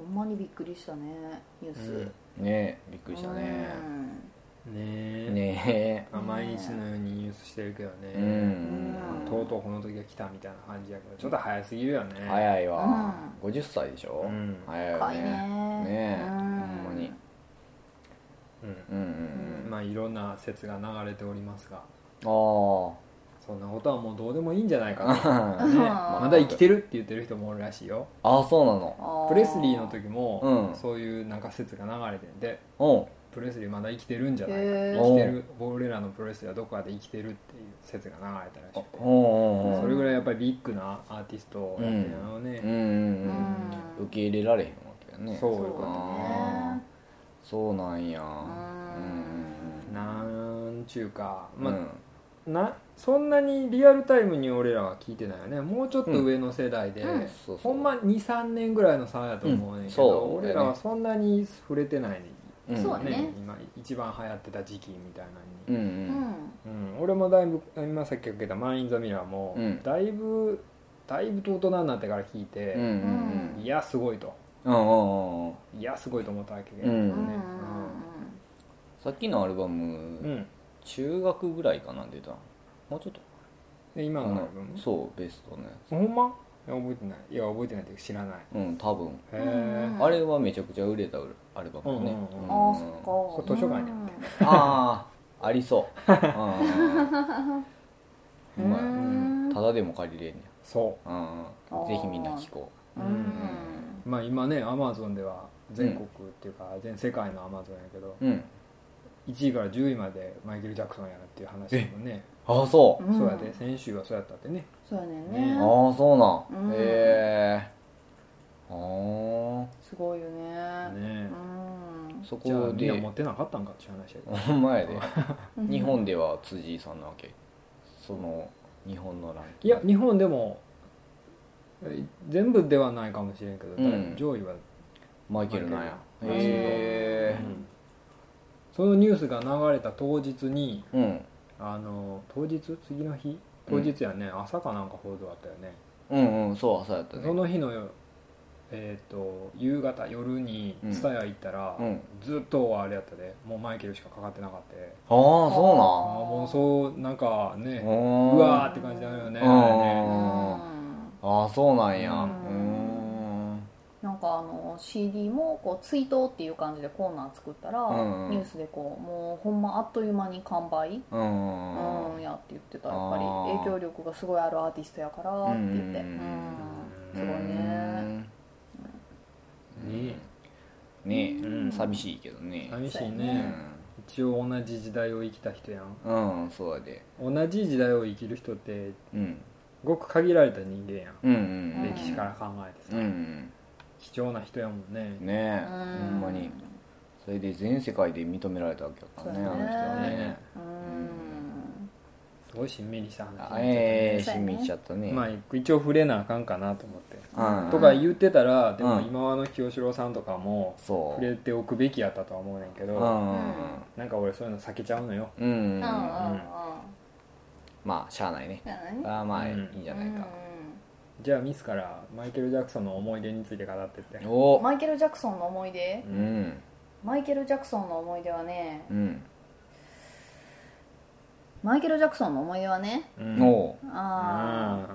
んまにびっくりしたねニュース、 ねびっくりしたね。ね毎日のようにニュースしてるけどね、とうとうこの時が来たみたいな感じやけどちょっと早すぎるよね。 早いわ、50歳でしょ、早いよね。ねほんまに。 まあいろんな説が流れておりますが、 そんなことはもうどうでもいいんじゃないかな、ね、まだ生きてるって言ってる人もおるらしいよ。 そうなの。 プレスリーの時も、そういうなんか説が流れてんで、プレスリーまだ生きてるんじゃないか、生きてる、俺らのプレスリーはどこかで生きてるっていう説が流れたらしくて、それぐらいやっぱりビッグなアーティストをやってるのね、 受け入れられへんわけやね。 そういうことね。 そうなんや。 なんちゅうか、そんなにリアルタイムに俺らは聞いてないよね。もうちょっと上の世代で、ほんま 2,3 年ぐらいの差やと思うねんけど、俺らはそんなに触れてないそうね、 今一番流行ってた時期みたいなのに、俺もだいぶ今さっき言ったマイン・ザ・ミラーも、だいぶと大人になってから聞いて、いやすごいと、いやすごいと思ったわけで、 さっきのアルバム、中学ぐらいかな出た。もうちょっと今のアルバム、 そうベストのやつ。 ほんま覚えてない。いや覚えてないって知らない。 多分へあれはめちゃくちゃ売れたアルバムね。 そっか、図書館にありそうただでも借りれんねん。 そうぜひみんな聴こう。 まあ今ねアマゾンでは全国っていうか全世界のアマゾンやけど、1位から10位までマイケル・ジャクソンやなっていう話もね。 そうそうやで、先週はそうやったってね。 そうやねんね。 そうなんへえすごいよね。 そこじゃあみんでな持ってなかったんかっていう話やけど。 ほんまやで日本では辻井さんなわけ。その日本のランキング。 いや日本でも全部ではないかもしれんけど、上位はマイケルなんや。へえそのニュースが流れた当日に、当日次の日当日やね、朝かなんか報道あったよね。 そう朝やったね。 その日の夕方夜に蔦屋行ったら、ずっとあれやったで、もうマイケルしかかかってなかった。 そうもうそうなんかね、うわーって感じだよね。 そうなんや。 なんかCD もこう追悼っていう感じでコーナー作ったら、ニュースでこうもうほんまあっという間に完売やって言ってた。やっぱり影響力がすごいあるアーティストやからって言って、すごいね寂しいけどね。 寂しいね。一応同じ時代を生きた人やん。 そうやで。 同じ時代を生きる人ってごく限られた人間やん、歴史から考えてさ、貴重な人やもんね。 ほんまに。それで全世界で認められたわけだからね、あの人はね。 すごいしんみりした話しんみりしちゃったね。 まあ一応触れなあかんかなと思って、とか言ってたら、でも今和の清志郎さんとかも触れておくべきやったとは思うねんけど、なんか俺そういうの避けちゃうのよ。 まあしゃあないね。まあいいんじゃないか。 じゃあミスからマイケル・ジャクソンの思い出について語ってって。 マイケル・ジャクソンの思い出、マイケル・ジャクソンの思い出はね、マイケル・ジャクソンの思い出はね、ま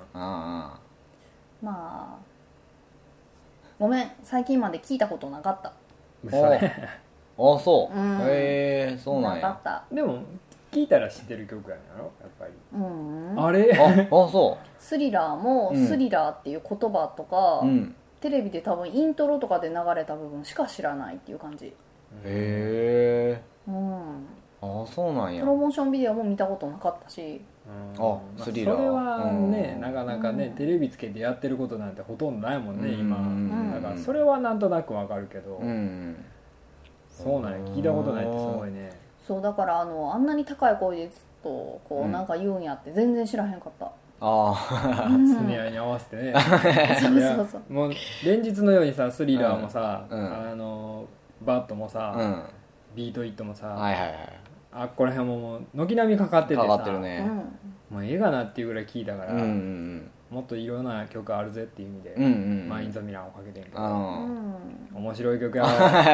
あごめん最近まで聞いたことなかった。 そうそうなんや。 なかった。 でも聞いたら知ってる曲やねんやろやっぱり。あれそうスリラーもスリラーっていう言葉とか、テレビで多分イントロとかで流れた部分しか知らないっていう感じ。 へえそうなんや。 プロモーションビデオも見たことなかったし、 スリラーそれはねなかなかね、テレビつけてやってることなんてほとんどないもんね今。だからそれはなんとなくわかるけど、そうなんや、聞いたことないってすごいね。 そうだからあんなに高い声でずっとこうなんか言うんやって全然知らへんかった。 スネアに合わせてね。 そうもう連日のようにさスリラーもさ、バットもさ、ビートイットもさ、あっこら辺ももう軒並みかかっててさ、 かかってるね。 もう絵がなっていうぐらい聞いたから、 もっといろんな曲あるぜっていう意味で、マイン・ザ・ミラーをかけてんけど、面白い曲や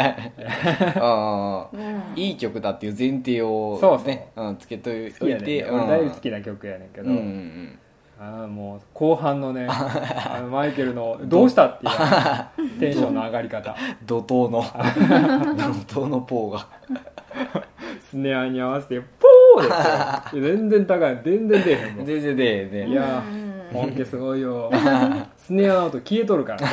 ないい曲だっていう前提をねつけといて、 俺大好きな曲やねんけど、もう後半のねマイケルのどうしたっていうテンションの上がり方怒涛のポーがスネアに合わせてポーですよ全然高い、全然出えへんもん、 全然出えへんね。 いや本家すごいよスネアの音消えとるから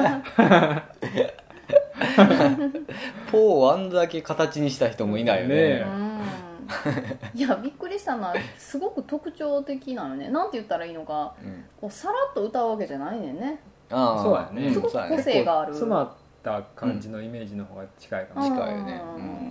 ポーをあんだけ形にした人もいないよね。 いやびっくりしたのはすごく特徴的なのね。なんて言ったらいいのか、こうさらっと歌うわけじゃないねんね。 そうやね、 すごく個性がある、 詰まった感じのイメージの方が近いかもしれない。 近いよね。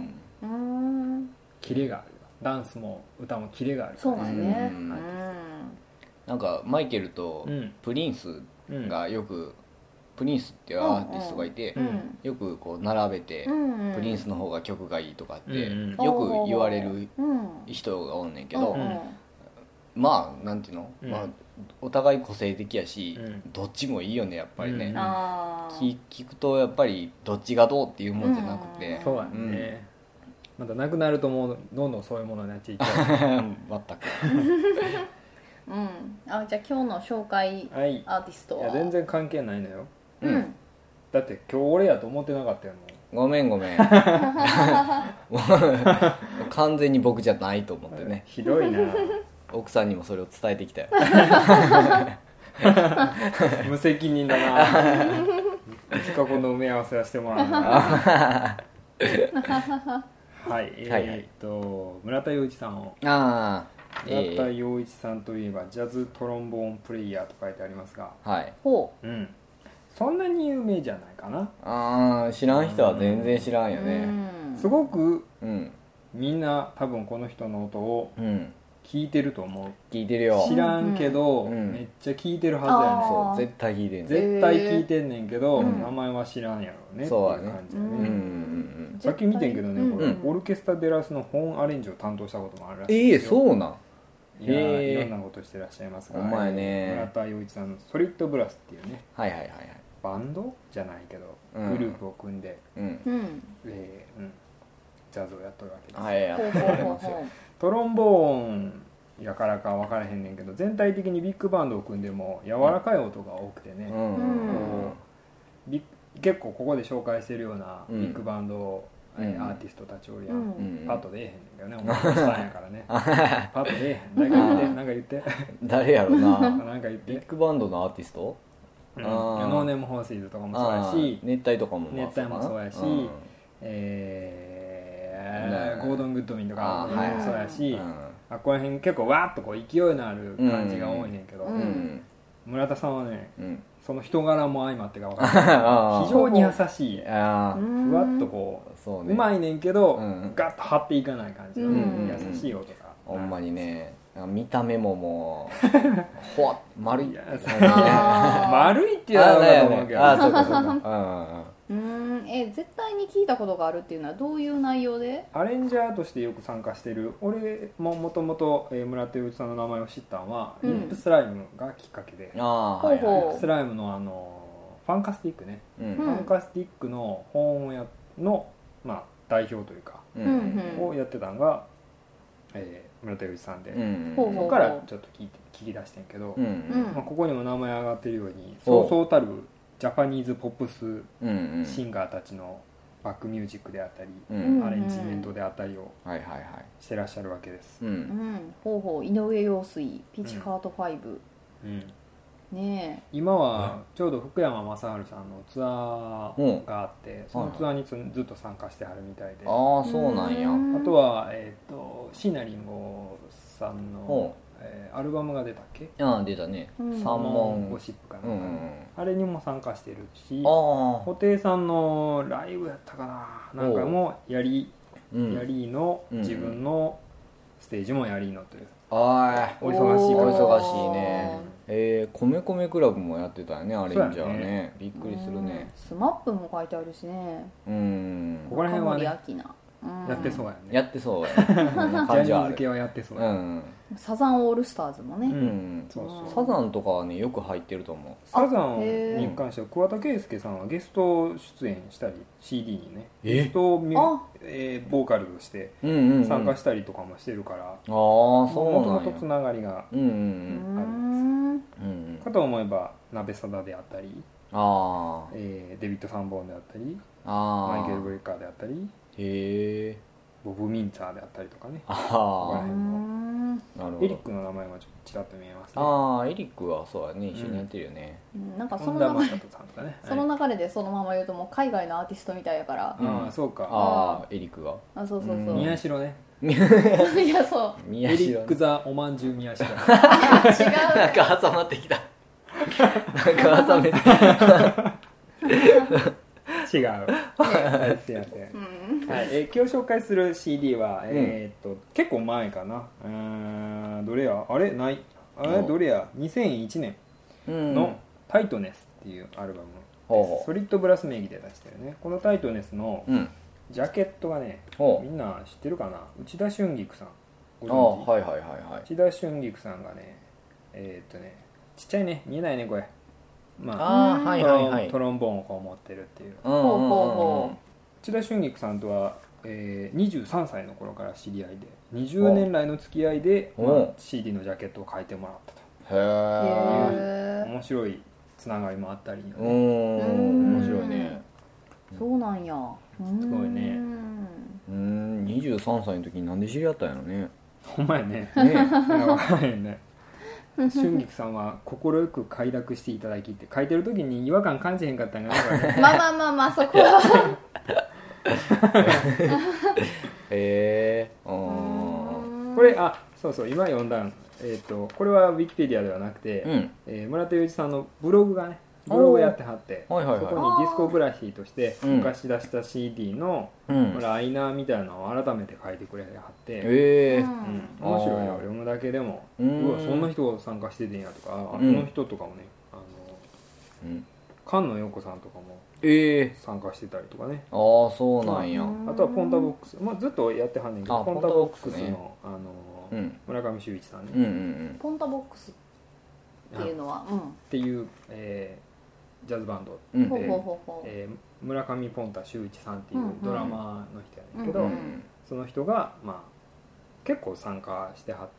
キレがある、ダンスも歌もキレがある。 そうなんね。 なんかマイケルとプリンスがよく、プリンスっていうアーティストがいて、よくこう並べて、プリンスの方が曲がいいとかってよく言われる人がおんねんけど、まあなんていうの、お互い個性的やし、どっちもいいよねやっぱりね。聞くとやっぱりどっちがどうっていうもんじゃなくて、 そうやね。またなくなるともうどんどんそういうものになっちゃいけない全くじゃあ今日の紹介アーティストは、 いや全然関係ないのよ。だって今日俺やと思ってなかったよ。 ごめん完全に僕じゃないと思ってね。 ひどいな奥さんにもそれを伝えてきたよ無責任だないつかこの埋め合わせはしてもらうなはい、村田洋一さんを。村田洋一さんといえばジャズトロンボーンプレイヤーと書いてありますが、そんなに有名じゃないかな。 知らん人は全然知らんよね。 すごくみんな多分この人の音を聞いてると思う。 聞いてるよ。 知らんけどめっちゃ聞いてるはずやねん。 そう絶対聞いてんねん。 絶対聞いてんねんけど名前は知らんやろうねっていう感じやね。さっき見てんけどね、これオルケストラデラスの本アレンジを担当したこともあるらしいですよ。 そうなん。 いろんなことしてらっしゃいますが、 村田洋一さんのソリッドブラスっていうね、バンドじゃないけどグループを組んでジャズをやっとるわけです。トロンボーンやからか分からへんねんけど、全体的にビッグバンドを組んでも柔らかい音が多くてね、結構ここで紹介してるようなビッグバンドアーティストたちおりやん、パッと出えへんねんけどね、お前おっさんやからねパッと出えへん。なんか言って誰やろな。 なんか言って。 ビッグバンドのアーティスト、 ノーネームホーシーズとかもそうやし、 熱帯とかも熱帯もそうやし、ゴードン・グッドウィンとかもそうやし、ここら辺結構わーっとこう勢いのある感じが多いねんけど、村田さんはね、その人柄も相まってか分かる非常に優しい、ふわっとこううまいねんけどガッと張っていかない感じの優しい音が。 ほんまにね、見た目ももうほわっ丸い丸いって言われたと思うけど、 そうかそうか。 絶対に聞いたことがあるっていうのはどういう内容で？ アレンジャーとしてよく参加してる。俺ももともと村田洋一さんの名前を知ったのは、リップスライムがきっかけで、リップスライムのファンカスティックね、ファンカスティックの本の代表というかをやってたのが村田洋一さんで、そこからちょっと聞き出してんけど、ここにも名前上がってるようにそうそうたるジャパニーズポップスシンガーたちのバックミュージックであったり、アレンジメントであったりをしてらっしゃるわけです。 井上陽水、ピッチカート5、ね、 今はちょうど福山雅治さんのツアーがあって、そのツアーにずっと参加してはるみたいで、 そうなんや。 あとは椎名林檎さんのアルバムが出たっけ？ 出たね。 三問ゴシップかなんか、あれにも参加してるし、布袋さんのライブやったかな、なんかもやりの自分のステージもやりのという、お忙しいね。米米クラブもやってたよね、アレンジャーね。びっくりするね。 スマップも書いてあるしね。 ここら辺はね、 やってそうやね。 やってそうやね。 ジャニーズ系はやってそうやね。 サザンオールスターズもね、 サザンとかはねよく入ってると思う。 サザンに関しては桑田佳祐さんはゲスト出演したり CD にねゲストボーカルとして参加したりとかもしてるから、もともとつながりがあるんですかと思えば鍋サダであったり、デビッド・サンボーンであったり、マイケル・ブレッカーであったり、ボブ・ミンツァーであったりとかね、ここら辺もエリックの名前はちょっとちらっと見えますね。エリックはそうだね、一緒にやってるよね。 なんかその流れでそのまま言うともう海外のアーティストみたいやから。 そうか。 エリックがそう宮代ね。 いやそう。 エリック・ザ・おまんじゅう宮代。違う。 なんか挟まってきた。なんか挟めて。 違う。すいません。今日紹介する CD は結構前かな。どれやあれないどれや2001年のタイトネスっていうアルバムです。ソリッドブラス名義で出してるね。このタイトネスのジャケットがね、みんな知ってるかな。内田春菊さんご存知？内田春菊さんがねちっちゃいね、見えないねこれ。トロンボーンをこう持ってるっていう。内田春菊さんとは23歳の頃から知り合いで20年来の付き合いで CD のジャケットを書いてもらったという面白いつながりもあったり、 面白いね。 そうなんや。 すごいね。 23歳の時になんで知り合ったんやろね。 ほんまやね。分からへんね。春菊さんは快く快諾していただきって書いてる時に違和感感じへんかったんかな。 まあそこはこれそう今読んだんこれはウィキペディアではなくて、村田裕二さんのブログがねブログやってはって、そこにディスコグラフィーとして昔出した CD のライナーみたいなのを改めて書いてくれはって、面白いよ。読むだけでもそんな人が参加しててんやとか、この人とかもね菅野陽子さんとかも参加してたりとかね。 そうなんや。 あとはポンタボックス、ずっとやってはんねんけど、ポンタボックスの村上秀一さんね。 ポンタボックスっていうのはっていうジャズバンドで村上ポンタ秀一さんっていうドラマーの人やねんけど、その人が結構参加してはって、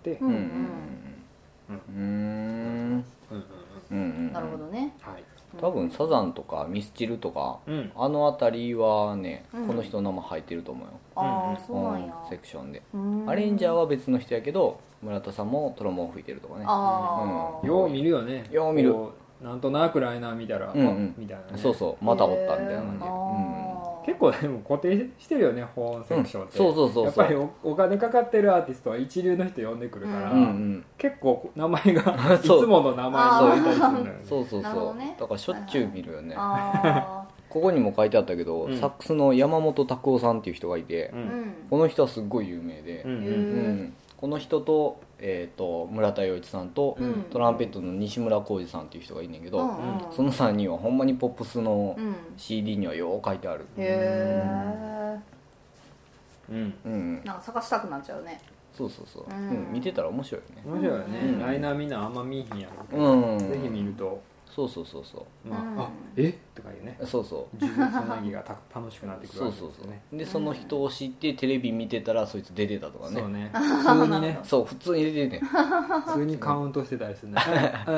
なるほどね。 多分サザンとかミスチルとかあの辺りはねこの人の名前入ってると思うよ。 そうなんや。 セクションでアレンジャーは別の人やけど村田さんもトロンボーン吹いてるとかね。 よう見るよね。 よう見る。 なんとなくライナー見たらみたいなね。 そうまたおったみたいな感じ。 結構でも固定してるよね、ホーンセクションって。 そうやっぱりお金かかってるアーティストは一流の人呼んでくるから、結構名前がいつもの名前になったりするのよね。 そうだからしょっちゅう見るよね。ここにも書いてあったけど、サックスの山本拓夫さんっていう人がいて、この人はすっごい有名で、この人と村田洋一さんとトランペットの西村浩二さんっていう人がいんねんけど、その3人はほんまにポップスの CD にはよう書いてある。 なんか探したくなっちゃうね。 そう見てたら面白いよね。 面白いよね。ライナーみんなあんま見えへんやろうけど、ぜひ見るとそうとかいうね。 そう呪術つなぎが楽しくなってくるわけですよね。 でその人を知ってテレビ見てたらそいつ出てたとかね。 そうね。普通にね。 そう普通に出てて普通にカウントしてたりするね。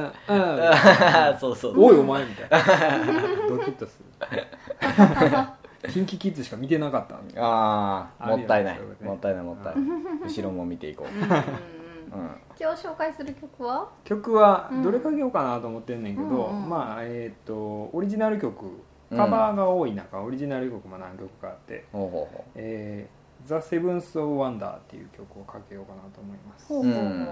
そうおいお前みたいな。ドキッとする。キンキキッズしか見てなかった。 もったいない後ろも見ていこう。 今日紹介する曲はどれかけようかなと思ってんねんけど、オリジナル曲カバーが多い中、オリジナル曲も何曲かあって「ザ・セブンス・オブ・ワンダー」っていう曲をかけようかなと思います。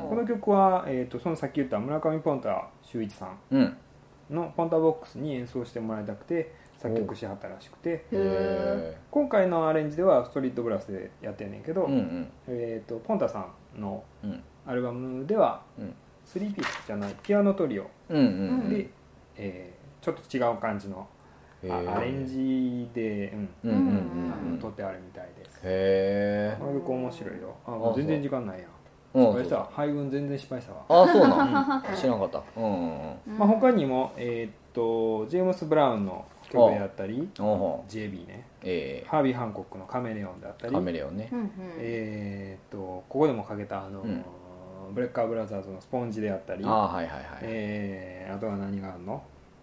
この曲は、そのさっき言った村上ポンタ秀一さんのポンタボックスに演奏してもらいたくて作曲しはったらしくて、今回のアレンジではストリートブラスでやってんねんけど、ポンタさんのアルバムでは3ピースじゃないピアノトリオで、ちょっと違う感じのアレンジで撮ってあるみたいです。 へえ。 なるべく面白いよ。もう全然時間ないや。失敗した。配分全然失敗したわ。 そうなん知らなかった。 他にもジェームス・ブラウンの曲であったり、JB ね、ハービー・ハンコックのカメレオンであったり、 カメレオンね、 ここでもかけたブレッカーブラザーズのスポンジであったり、あとは何があるの？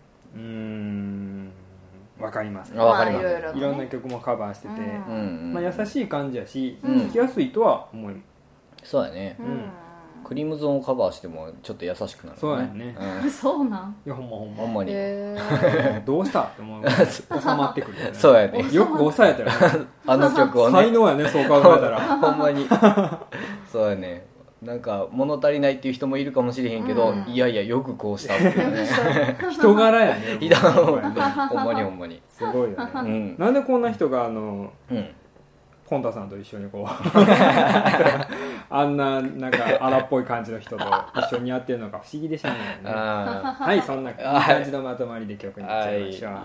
わかります。いろんな曲もカバーしてて、優しい感じやし、聴きやすいとは思います。 そうだね。クリムゾンをカバーしてもちょっと優しくなる。 そうやね。 そうなん。 いやほんまに。 どうしたって思う。収まってくる。 そうやね。 よく抑えたよね。 あの曲をね。 才能やね、そう考えたら。 ほんまに。そうやね。なんか物足りないっていう人もいるかもしれへんけど、いやいやよくこうしたっていうね。 人柄やね。 ほんまに。 すごいよね。なんでこんな人がポンタさんと一緒にこうあんななんか荒っぽい感じの人と一緒にやってるのか不思議でしょうね。はい、そんな感じのまとまりで曲にいっちゃいましょう。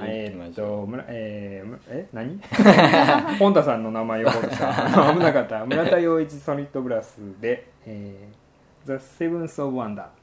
何ポンタさんの名前を覚えた危なかった。村田洋一ソニッドブラスでThe Seventh of Wonder。